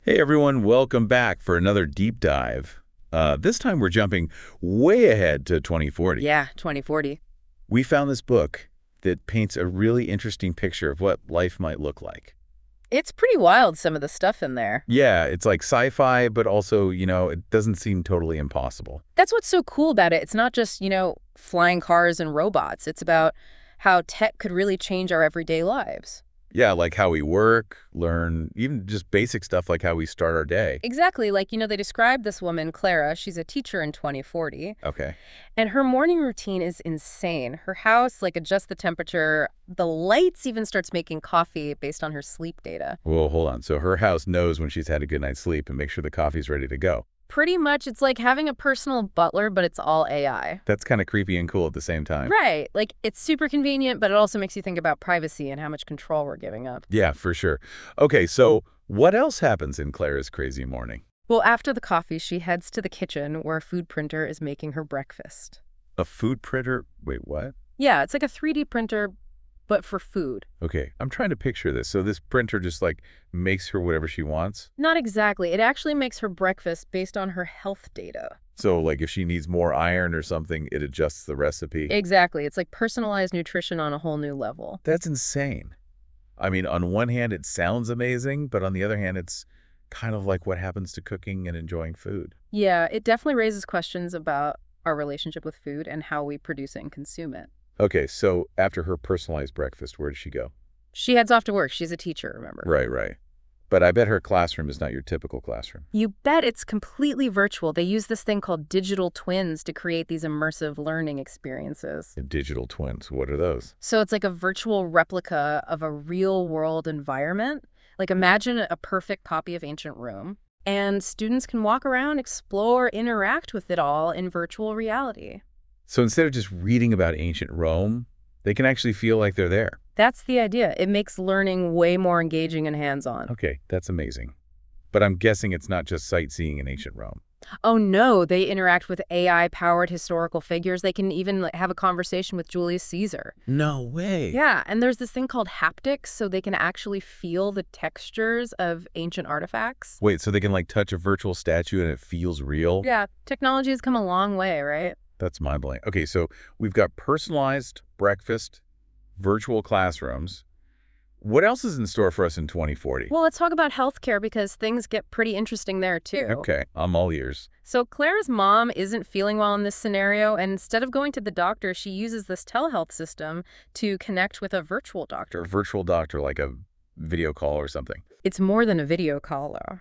Hey everyone, welcome back for another deep dive. This time we're jumping way ahead to 2040. Yeah, 2040. We found this book that paints a really interesting picture of what life might look like. It's pretty wild, some of the stuff in there. Yeah, it's like sci-fi, but also, it doesn't seem totally impossible. That's what's so cool about it. It's not just, flying cars and robots. It's about how tech could really change our everyday lives. Yeah, like how we work, learn, even just basic stuff like how we start our day. Exactly. Like, they described this woman, Clara. She's a teacher in 2040. Okay. And her morning routine is insane. Her house, adjusts the temperature. The lights even starts making coffee based on her sleep data. Well, hold on. So her house knows when she's had a good night's sleep and makes sure the coffee's ready to go. Pretty much, it's like having a personal butler, but it's all AI. That's kind of creepy and cool at the same time. Right. Like, it's super convenient, but it also makes you think about privacy and how much control we're giving up. Yeah, for sure. Okay, so what else happens in Clara's crazy morning? Well, after the coffee, she heads to the kitchen where a food printer is making her breakfast. A food printer? Wait, what? Yeah, it's like a 3D printer, but for food. Okay, I'm trying to picture this. So this printer just makes her whatever she wants? Not exactly. It actually makes her breakfast based on her health data. So if she needs more iron or something, it adjusts the recipe? Exactly. It's like personalized nutrition on a whole new level. That's insane. I mean, on one hand, it sounds amazing, but on the other hand, it's kind of like what happens to cooking and enjoying food. Yeah, it definitely raises questions about our relationship with food and how we produce it and consume it. Okay, so after her personalized breakfast, where does she go? She heads off to work. She's a teacher, remember? Right. But I bet her classroom is not your typical classroom. You bet it's completely virtual. They use this thing called digital twins to create these immersive learning experiences. Digital twins, what are those? So it's like a virtual replica of a real-world environment. Like imagine a perfect copy of Ancient Rome, and students can walk around, explore, interact with it all in virtual reality. So instead of just reading about ancient Rome, they can actually feel like they're there. That's the idea. It makes learning way more engaging and hands-on. Okay, that's amazing. But I'm guessing it's not just sightseeing in ancient Rome. Oh no, they interact with AI-powered historical figures. They can even have a conversation with Julius Caesar. No way. Yeah, and there's this thing called haptics, so they can actually feel the textures of ancient artifacts. Wait, so they can touch a virtual statue and it feels real? Yeah, technology has come a long way, right? That's mind-blowing. Okay, so we've got personalized breakfast, virtual classrooms. What else is in store for us in 2040? Well, let's talk about healthcare because things get pretty interesting there too. Okay, I'm all ears. So Claire's mom isn't feeling well in this scenario, and instead of going to the doctor, she uses this telehealth system to connect with a virtual doctor. A virtual doctor, like a video call or something. It's more than a video call, though.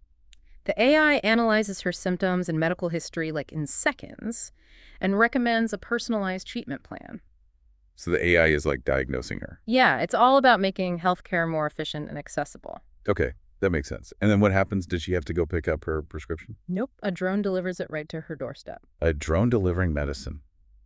The AI analyzes her symptoms and medical history in seconds and recommends a personalized treatment plan. So the AI is diagnosing her. Yeah, it's all about making healthcare more efficient and accessible. Okay, that makes sense. And then what happens? Does she have to go pick up her prescription? Nope, a drone delivers it right to her doorstep. A drone delivering medicine.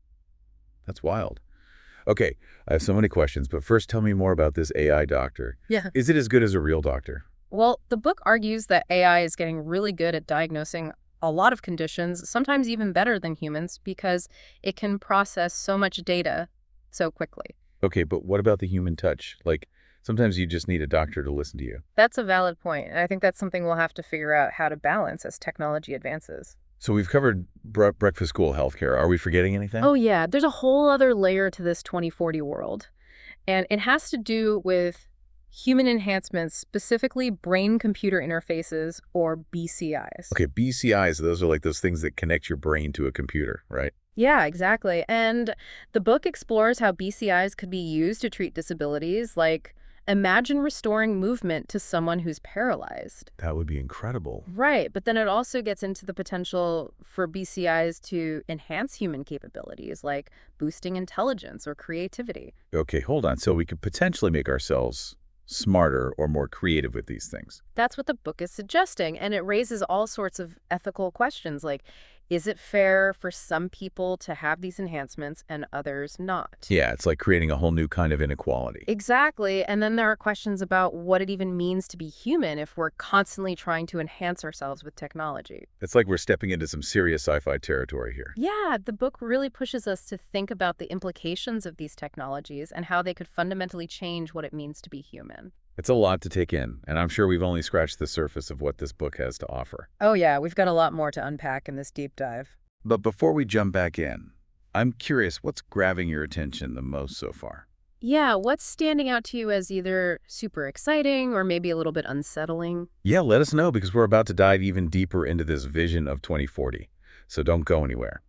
That's wild. Okay, I have so many questions, but first tell me more about this AI doctor. Yeah. Is it as good as a real doctor? Well, the book argues that AI is getting really good at diagnosing a lot of conditions, sometimes even better than humans, because it can process so much data so quickly. Okay, but what about the human touch? Sometimes you just need a doctor to listen to you. That's a valid point, and I think that's something we'll have to figure out how to balance as technology advances. So we've covered breakfast school healthcare. Are we forgetting anything? Oh yeah, there's a whole other layer to this 2040 world, and it has to do with human enhancements, specifically brain-computer interfaces, or BCIs. Okay, BCIs, those are those things that connect your brain to a computer, right? Yeah, exactly. And the book explores how BCIs could be used to treat disabilities, imagine restoring movement to someone who's paralyzed. That would be incredible. Right, but then it also gets into the potential for BCIs to enhance human capabilities, like boosting intelligence or creativity. Okay, hold on. So we could potentially make ourselves smarter or more creative with these things. That's what the book is suggesting, and it raises all sorts of ethical questions like, is it fair for some people to have these enhancements and others not? Yeah, it's like creating a whole new kind of inequality. Exactly, and then there are questions about what it even means to be human if we're constantly trying to enhance ourselves with technology. It's like we're stepping into some serious sci-fi territory here. Yeah, the book really pushes us to think about the implications of these technologies and how they could fundamentally change what it means to be human. It's a lot to take in, and I'm sure we've only scratched the surface of what this book has to offer. Oh yeah, we've got a lot more to unpack in this deep dive. But before we jump back in, I'm curious, what's grabbing your attention the most so far? Yeah, what's standing out to you as either super exciting or maybe a little bit unsettling? Yeah, let us know because we're about to dive even deeper into this vision of 2040. So don't go anywhere.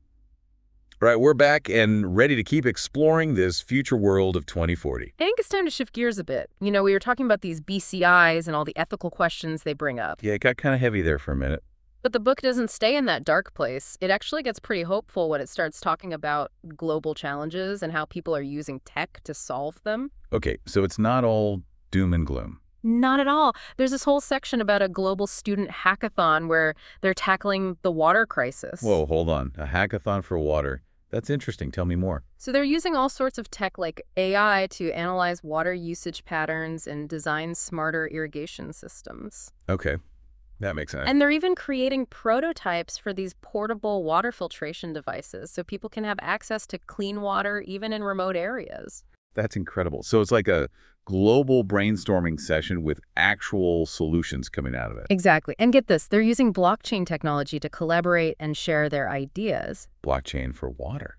All right, we're back and ready to keep exploring this future world of 2040. I think it's time to shift gears a bit. You know, we were talking about these BCIs and all the ethical questions they bring up. Yeah, it got kind of heavy there for a minute. But the book doesn't stay in that dark place. It actually gets pretty hopeful when it starts talking about global challenges and how people are using tech to solve them. Okay, so it's not all doom and gloom. Not at all. There's this whole section about a global student hackathon where they're tackling the water crisis. Whoa, hold on. A hackathon for water. That's interesting. Tell me more. So they're using all sorts of tech like AI to analyze water usage patterns and design smarter irrigation systems. Okay, that makes sense. And they're even creating prototypes for these portable water filtration devices so people can have access to clean water even in remote areas. That's incredible. So it's like a global brainstorming session with actual solutions coming out of it. Exactly. And get this, they're using blockchain technology to collaborate and share their ideas. Blockchain for water.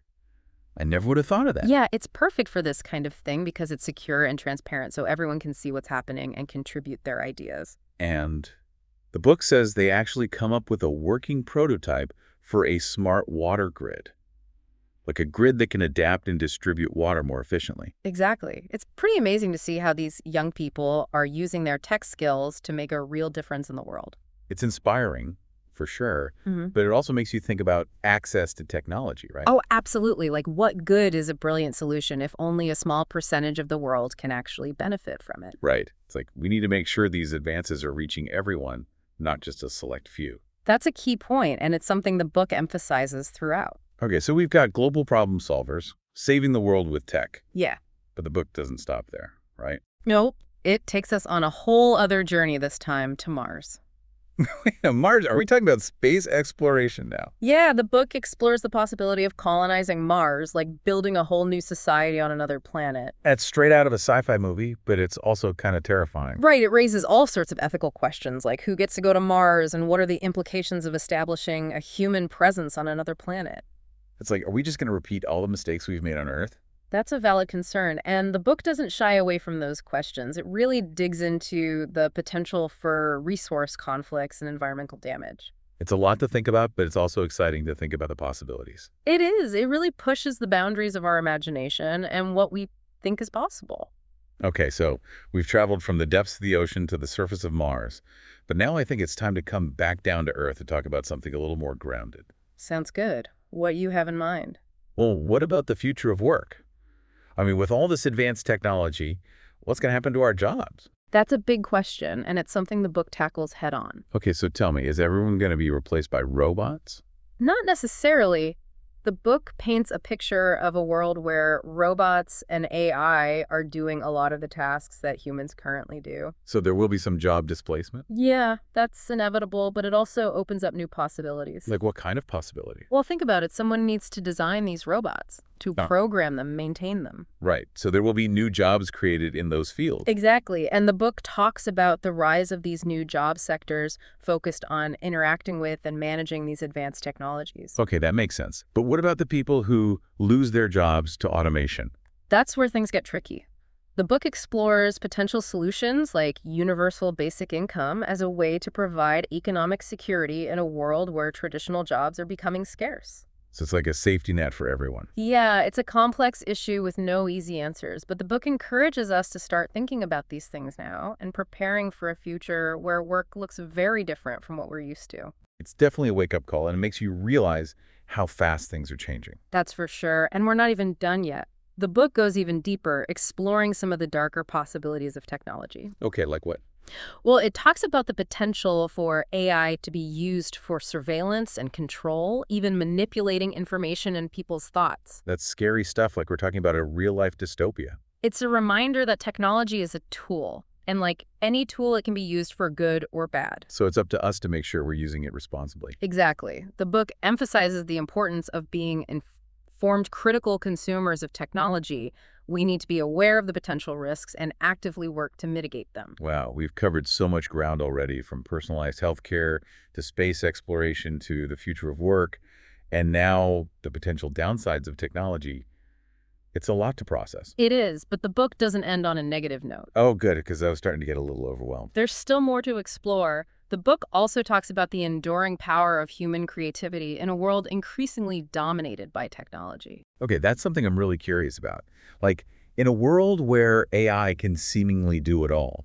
I never would have thought of that. Yeah, it's perfect for this kind of thing because it's secure and transparent so everyone can see what's happening and contribute their ideas. And the book says they actually come up with a working prototype for a smart water grid. Like a grid that can adapt and distribute water more efficiently. Exactly. It's pretty amazing to see how these young people are using their tech skills to make a real difference in the world. It's inspiring, for sure, Mm-hmm. but it also makes you think about access to technology, right? Oh, absolutely. Like, what good is a brilliant solution if only a small percentage of the world can actually benefit from it? Right. It's like we need to make sure these advances are reaching everyone, not just a select few. That's a key point, and it's something the book emphasizes throughout. Okay, so we've got global problem solvers saving the world with tech, Yeah. but the book doesn't stop there, right? Nope. It takes us on a whole other journey this time to Mars. Mars, are we talking about space exploration now? Yeah, the book explores the possibility of colonizing Mars, like building a whole new society on another planet. That's straight out of a sci-fi movie, but it's also kind of terrifying. Right, it raises all sorts of ethical questions, like who gets to go to Mars and what are the implications of establishing a human presence on another planet. It's like, are we just going to repeat all the mistakes we've made on Earth? That's a valid concern, and the book doesn't shy away from those questions. It really digs into the potential for resource conflicts and environmental damage. It's a lot to think about, but it's also exciting to think about the possibilities. It is. It really pushes the boundaries of our imagination and what we think is possible. Okay, so we've traveled from the depths of the ocean to the surface of Mars, but now I think it's time to come back down to Earth and talk about something a little more grounded. Sounds good. What you have in mind? Well, what about the future of work? I mean, with all this advanced technology, what's going to happen to our jobs? That's a big question, and it's something the book tackles head on. Okay, so tell me, is everyone going to be replaced by robots? Not necessarily. The book paints a picture of a world where robots and AI are doing a lot of the tasks that humans currently do. So there will be some job displacement? Yeah, that's inevitable, but it also opens up new possibilities. Like what kind of possibility? Well, think about it. Someone needs to design these robots, to program them, maintain them. Right. So there will be new jobs created in those fields. Exactly. And the book talks about the rise of these new job sectors focused on interacting with and managing these advanced technologies. Okay, that makes sense. But what about the people who lose their jobs to automation? That's where things get tricky. The book explores potential solutions like universal basic income as a way to provide economic security in a world where traditional jobs are becoming scarce. So it's like a safety net for everyone. Yeah, it's a complex issue with no easy answers, but the book encourages us to start thinking about these things now and preparing for a future where work looks very different from what we're used to. It's definitely a wake-up call, and it makes you realize how fast things are changing. That's for sure, and we're not even done yet. The book goes even deeper, exploring some of the darker possibilities of technology. Okay, like what? Well, it talks about the potential for AI to be used for surveillance and control, even manipulating information and people's thoughts. That's scary stuff, like we're talking about a real-life dystopia. It's a reminder that technology is a tool, and like any tool, it can be used for good or bad. So it's up to us to make sure we're using it responsibly. Exactly. The book emphasizes the importance of being informed critical consumers of technology We need to be aware of the potential risks and actively work to mitigate them. Wow, we've covered so much ground already, from personalized healthcare to space exploration to the future of work, and now the potential downsides of technology. It's a lot to process. It is, but the book doesn't end on a negative note. Oh, good, because I was starting to get a little overwhelmed. There's still more to explore. The book also talks about the enduring power of human creativity in a world increasingly dominated by technology. Okay, that's something I'm really curious about. Like, in a world where AI can seemingly do it all,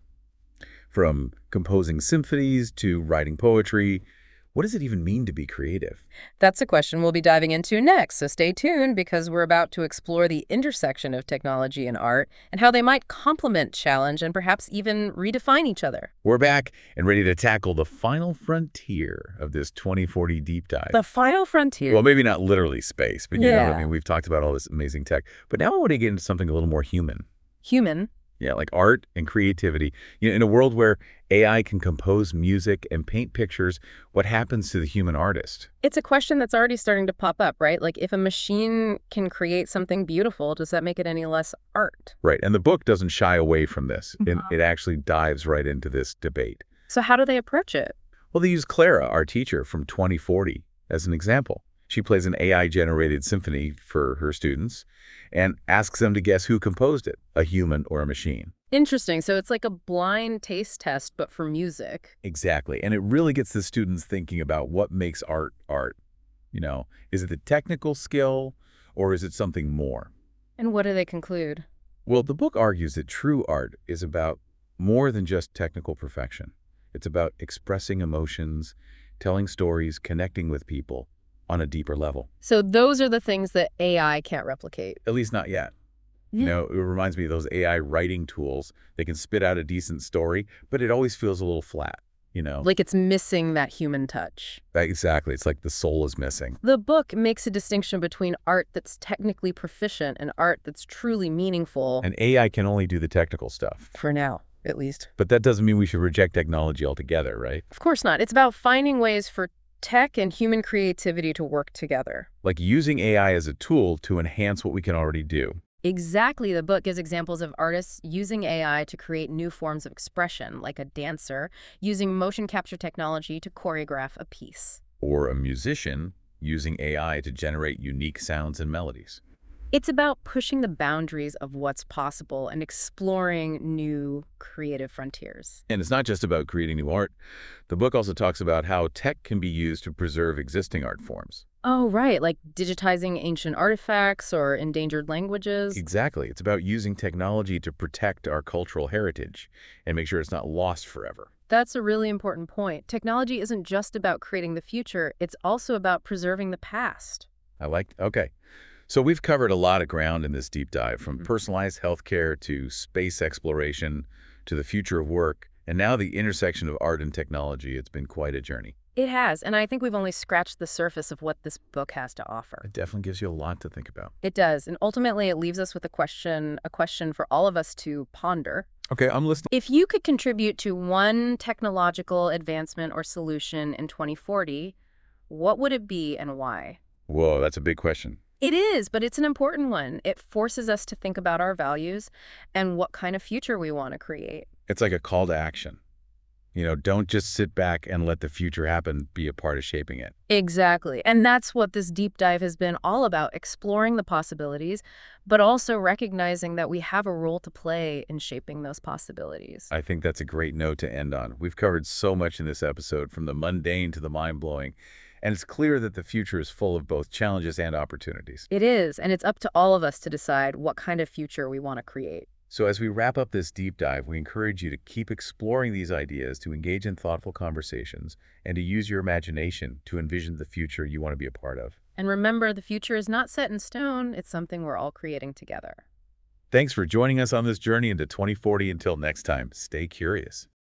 from composing symphonies to writing poetry, what does it even mean to be creative? That's a question we'll be diving into next, so stay tuned because we're about to explore the intersection of technology and art and how they might complement, challenge, and perhaps even redefine each other. We're back and ready to tackle the final frontier of this 2040 deep dive. The final frontier. Well, maybe not literally space, but you know what I Yeah. mean? We've talked about all this amazing tech. But now I want to get into something a little more human. Human. Yeah, like art and creativity. You know, in a world where AI can compose music and paint pictures, what happens to the human artist? It's a question that's already starting to pop up, right? Like, if a machine can create something beautiful, does that make it any less art? Right, and the book doesn't shy away from this. It actually dives right into this debate. So how do they approach it? Well, they use Clara, our teacher from 2040, as an example. She plays an AI-generated symphony for her students and asks them to guess who composed it, a human or a machine. Interesting. So it's like a blind taste test, but for music. Exactly, and it really gets the students thinking about what makes art art. You know, is it the technical skill or is it something more? And what do they conclude? Well, the book argues that true art is about more than just technical perfection. It's about expressing emotions, telling stories, connecting with people on a deeper level. So those are the things that AI can't replicate. At least not yet. You know, it reminds me of those AI writing tools. They can spit out a decent story, but it always feels a little flat, you know? Like it's missing that human touch. Exactly. It's like the soul is missing. The book makes a distinction between art that's technically proficient and art that's truly meaningful. And AI can only do the technical stuff. For now, at least. But that doesn't mean we should reject technology altogether, right? Of course not. It's about finding ways for tech and human creativity to work together. Like using AI as a tool to enhance what we can already do. Exactly. The book gives examples of artists using AI to create new forms of expression, like a dancer using motion capture technology to choreograph a piece. Or a musician using AI to generate unique sounds and melodies. It's about pushing the boundaries of what's possible and exploring new creative frontiers. And it's not just about creating new art. The book also talks about how tech can be used to preserve existing art forms. Oh, right, like digitizing ancient artifacts or endangered languages. Exactly. It's about using technology to protect our cultural heritage and make sure it's not lost forever. That's a really important point. Technology isn't just about creating the future, it's also about preserving the past. Okay. So we've covered a lot of ground in this deep dive, from personalized healthcare to space exploration to the future of work, and now the intersection of art and technology. It's been quite a journey. It has, and I think we've only scratched the surface of what this book has to offer. It definitely gives you a lot to think about. It does, and ultimately it leaves us with a question for all of us to ponder. Okay, I'm listening. If you could contribute to one technological advancement or solution in 2040, what would it be and why? Whoa, that's a big question. It is, but it's an important one. It forces us to think about our values and what kind of future we want to create. It's like a call to action. You know, don't just sit back and let the future happen, be a part of shaping it. Exactly. And that's what this deep dive has been all about, exploring the possibilities, but also recognizing that we have a role to play in shaping those possibilities. I think that's a great note to end on. We've covered so much in this episode, from the mundane to the mind-blowing, and it's clear that the future is full of both challenges and opportunities. It is, and it's up to all of us to decide what kind of future we want to create. So as we wrap up this deep dive, we encourage you to keep exploring these ideas, to engage in thoughtful conversations, and to use your imagination to envision the future you want to be a part of. And remember, the future is not set in stone. It's something we're all creating together. Thanks for joining us on this journey into 2040. Until next time, stay curious.